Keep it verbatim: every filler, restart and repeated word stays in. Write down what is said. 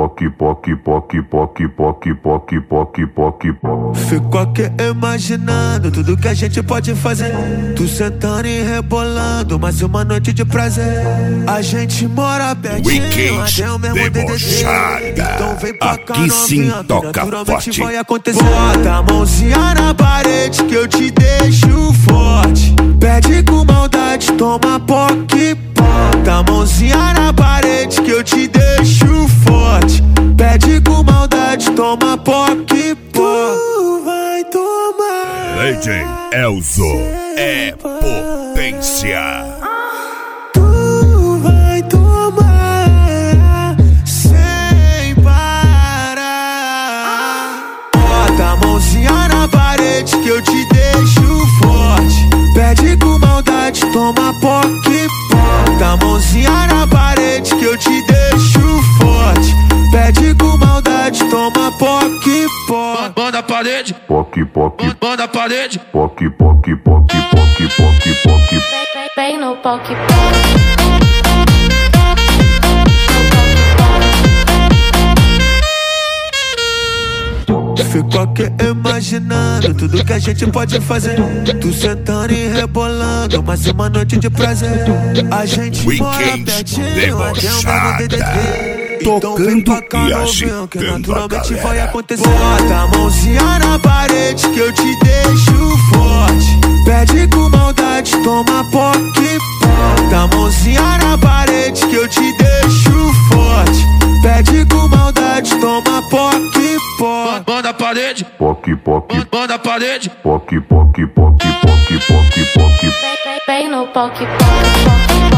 poc, poc, poc, poc, poc, poc, poc, poc, poc. Fico aqui imaginando tudo que a gente pode fazer. Tu sentando e rebolando, mais uma noite de prazer. A gente mora pertinho, até o mesmo D D D. Então vem pra cá, aqui sim novinha, toca naturalmente forte. vai acontecer. Bota a mãozinha na parede que eu te deixo forte. Pede com maldade, toma poc, bota a mãozinha na parede que eu te deixo forte. Pede com maldade, toma poc, tu vai tomar. Legend Elzo é potência. Tu vai tomar sem parar. Bota a mãozinha na parede que eu te deixo forte. Pede com maldade, toma poc, bota a mãozinha na parede que eu te deixo forte. Pede com maldade, toma poc, poc. Banda a parede, Poc, poc, banda a parede. poc, poc, poc, poc, poc, poc. Vem no poc, Fico aqui imaginando tudo que a gente pode fazer. Tu sentando e rebolando, mais uma noite de prazer. A gente mora Weekend pertinho, até o mesmo D D D. Então vem pra cá, Tocando e novinho, que agitando a naturalmente vai galera. acontecer. Bota a mãozinha na parede que eu te deixo forte. Pede com maldade, toma poc, bota a mãozinha na parede que eu te deixo forte. Pede com maldade, toma poc, poc. Banda a parede, Poc, poc, banda a parede. poc, poc, poc, poc, poc, poc. vem no poc, poc.